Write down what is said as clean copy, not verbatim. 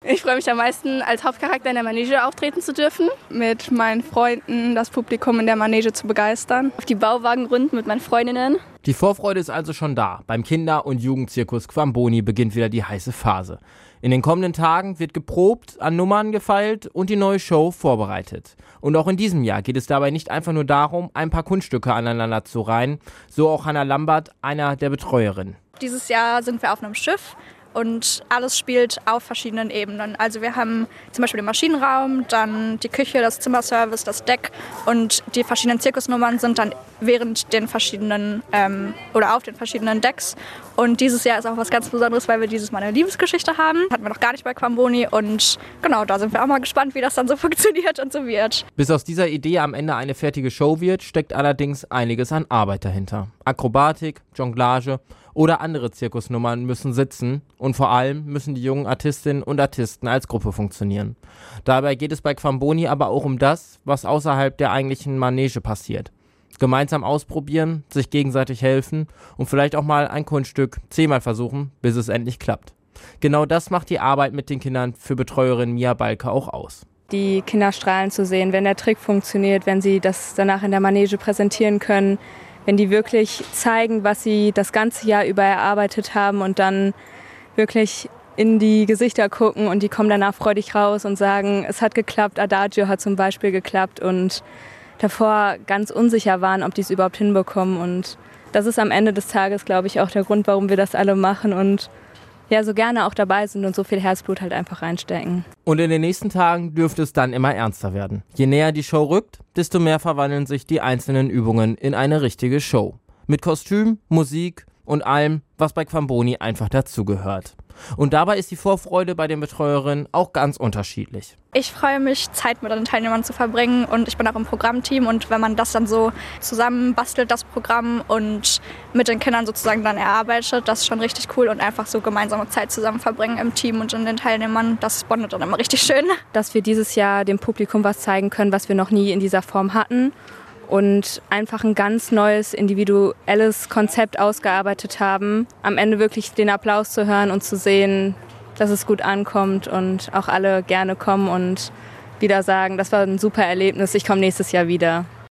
Ich freue mich am meisten, als Hauptcharakter in der Manege auftreten zu dürfen. Mit meinen Freunden das Publikum in der Manege zu begeistern. Auf die Bauwagenrunden mit meinen Freundinnen. Die Vorfreude ist also schon da. Beim Kinder- und Jugendzirkus Quamboni beginnt wieder die heiße Phase. In den kommenden Tagen wird geprobt, an Nummern gefeilt und die neue Show vorbereitet. Und auch in diesem Jahr geht es dabei nicht einfach nur darum, ein paar Kunststücke aneinander zu reihen. So auch Hannah Lambert, einer der Betreuerinnen. Dieses Jahr sind wir auf einem Schiff. Und alles spielt auf verschiedenen Ebenen. Also wir haben zum Beispiel den Maschinenraum, dann die Küche, das Zimmerservice, das Deck und die verschiedenen Zirkusnummern sind dann während den verschiedenen oder auf den verschiedenen Decks. Und dieses Jahr ist auch was ganz Besonderes, weil wir dieses Mal eine Liebesgeschichte haben. Hatten wir noch gar nicht bei Quamboni und genau, da sind wir auch mal gespannt, wie das dann so funktioniert und so wird. Bis aus dieser Idee am Ende eine fertige Show wird, steckt allerdings einiges an Arbeit dahinter. Akrobatik, Jonglage oder andere Zirkusnummern müssen sitzen und vor allem müssen die jungen Artistinnen und Artisten als Gruppe funktionieren. Dabei geht es bei Quamboni aber auch um das, was außerhalb der eigentlichen Manege passiert. Gemeinsam ausprobieren, sich gegenseitig helfen und vielleicht auch mal ein Kunststück 10-mal versuchen, bis es endlich klappt. Genau das macht die Arbeit mit den Kindern für Betreuerin Mia Balke auch aus. Die Kinder strahlen zu sehen, wenn der Trick funktioniert, wenn sie das danach in der Manege präsentieren können, wenn die wirklich zeigen, was sie das ganze Jahr über erarbeitet haben und dann wirklich in die Gesichter gucken und die kommen danach freudig raus und sagen, es hat geklappt, Adagio hat zum Beispiel geklappt und davor ganz unsicher waren, ob die es überhaupt hinbekommen. Und das ist am Ende des Tages, glaube ich, auch der Grund, warum wir das alle machen und ja, so gerne auch dabei sind und so viel Herzblut halt einfach reinstecken. Und in den nächsten Tagen dürfte es dann immer ernster werden. Je näher die Show rückt, desto mehr verwandeln sich die einzelnen Übungen in eine richtige Show. Mit Kostüm, Musik und allem, was bei Quamboni einfach dazugehört. Und dabei ist die Vorfreude bei den Betreuerinnen auch ganz unterschiedlich. Ich freue mich, Zeit mit den Teilnehmern zu verbringen und ich bin auch im Programmteam und wenn man das dann so zusammen bastelt, das Programm und mit den Kindern sozusagen dann erarbeitet, das ist schon richtig cool und einfach so gemeinsame Zeit zusammen verbringen im Team und in den Teilnehmern, das bondet dann immer richtig schön. Dass wir dieses Jahr dem Publikum was zeigen können, was wir noch nie in dieser Form hatten und einfach ein ganz neues, individuelles Konzept ausgearbeitet haben. Am Ende wirklich den Applaus zu hören und zu sehen, dass es gut ankommt und auch alle gerne kommen und wieder sagen, das war ein super Erlebnis, ich komme nächstes Jahr wieder.